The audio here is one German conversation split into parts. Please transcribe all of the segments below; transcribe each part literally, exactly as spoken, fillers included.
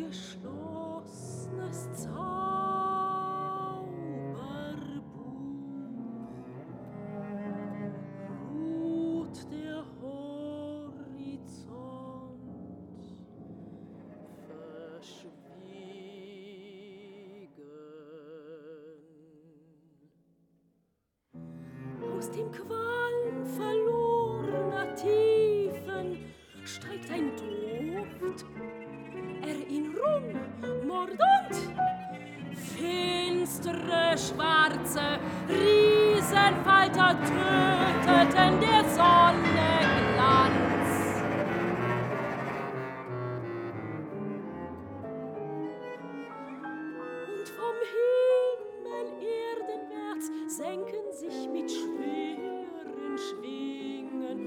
geschlossenes Zauberbuch ruht der Horizont verschwiegen. Aus dem Qualm verlorener Tiefen steigt ein Duft, Erinnerung, Mord und finstere, schwarze Riesenfalter töteten der Sonne Glanz. Und vom Himmel erdenwärts senken sich mit schweren Schwingen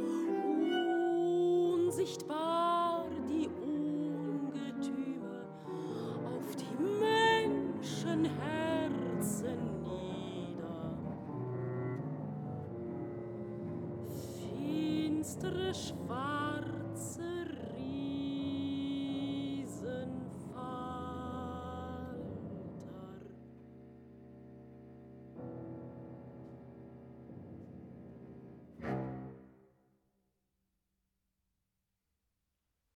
unsichtbar die Ungetüme auf die Menschenherzen nieder. Finstere Schwarze